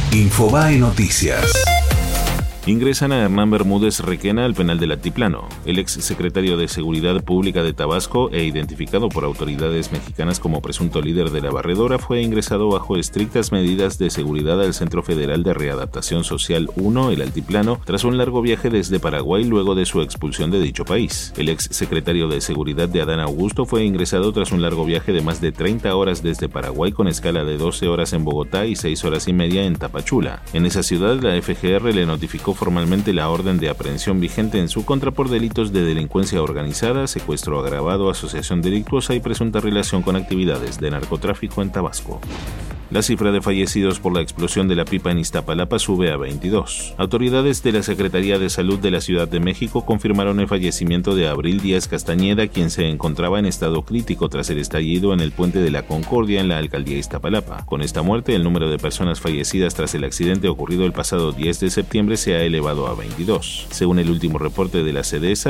Infobae Noticias. Ingresan a Hernán Bermúdez Requena al penal del Altiplano. El ex secretario de Seguridad Pública de Tabasco e identificado por autoridades mexicanas como presunto líder de la barredora fue ingresado bajo estrictas medidas de seguridad al Centro Federal de Readaptación Social 1, el Altiplano, tras un largo viaje desde Paraguay luego de su expulsión de dicho país. El ex secretario de Seguridad de Adán Augusto fue ingresado tras un largo viaje de más de 30 horas desde Paraguay con escala de 12 horas en Bogotá y 6 horas y media en Tapachula. En esa ciudad, la FGR le notificó formalmente la orden de aprehensión vigente en su contra por delitos de delincuencia organizada, secuestro agravado, asociación delictuosa y presunta relación con actividades de narcotráfico en Tabasco. La cifra de fallecidos por la explosión de la pipa en Iztapalapa sube a 22. Autoridades de la Secretaría de Salud de la Ciudad de México confirmaron el fallecimiento de Abril Díaz Castañeda, quien se encontraba en estado crítico tras el estallido en el Puente de la Concordia en la alcaldía Iztapalapa. Con esta muerte, el número de personas fallecidas tras el accidente ocurrido el pasado 10 de septiembre se ha elevado a 22. Según el último reporte de la CEDESA,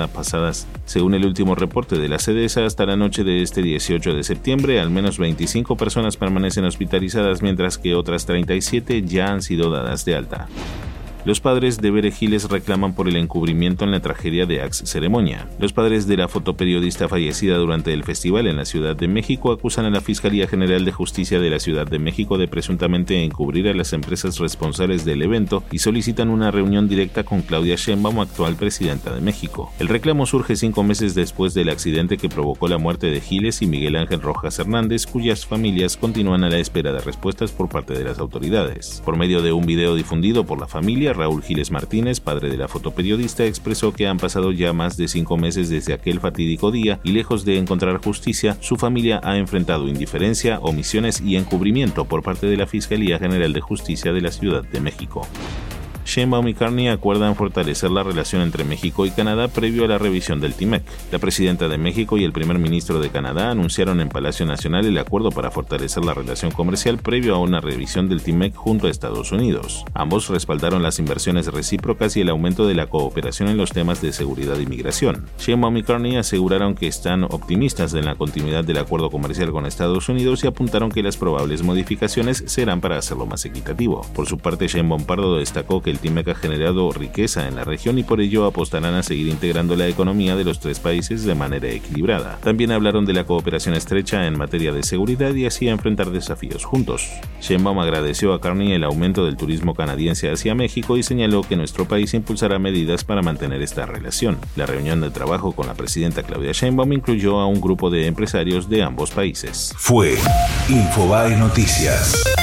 hasta la noche de este 18 de septiembre, al menos 25 personas permanecen hospitalizadas, mientras que otras 37 ya han sido dadas de alta. Los padres de Bere Giles reclaman por el encubrimiento en la tragedia de Axe Ceremonia. Los padres de la fotoperiodista fallecida durante el festival en la Ciudad de México acusan a la Fiscalía General de Justicia de la Ciudad de México de presuntamente encubrir a las empresas responsables del evento y solicitan una reunión directa con Claudia Sheinbaum, actual presidenta de México. El reclamo surge 5 meses después del accidente que provocó la muerte de Giles y Miguel Ángel Rojas Hernández, cuyas familias continúan a la espera de respuestas por parte de las autoridades. Por medio de un video difundido por la familia, Raúl Giles Martínez, padre de la fotoperiodista, expresó que han pasado ya más de 5 meses desde aquel fatídico día y lejos de encontrar justicia, su familia ha enfrentado indiferencia, omisiones y encubrimiento por parte de la Fiscalía General de Justicia de la Ciudad de México. Sheinbaum y Carney acuerdan fortalecer la relación entre México y Canadá previo a la revisión del TIMEC. La presidenta de México y el primer ministro de Canadá anunciaron en Palacio Nacional el acuerdo para fortalecer la relación comercial previo a una revisión del TIMEC junto a Estados Unidos. Ambos respaldaron las inversiones recíprocas y el aumento de la cooperación en los temas de seguridad y migración. Sheinbaum y Carney aseguraron que están optimistas en la continuidad del acuerdo comercial con Estados Unidos y apuntaron que las probables modificaciones serán para hacerlo más equitativo. Por su parte, Sheinbaum Pardo destacó que el TIMEC ha generado riqueza en la región y por ello apostarán a seguir integrando la economía de los 3 países de manera equilibrada. También hablaron de la cooperación estrecha en materia de seguridad y así enfrentar desafíos juntos. Sheinbaum agradeció a Carney el aumento del turismo canadiense hacia México y señaló que nuestro país impulsará medidas para mantener esta relación. La reunión de trabajo con la presidenta Claudia Sheinbaum incluyó a un grupo de empresarios de ambos países. Fue Infobae Noticias.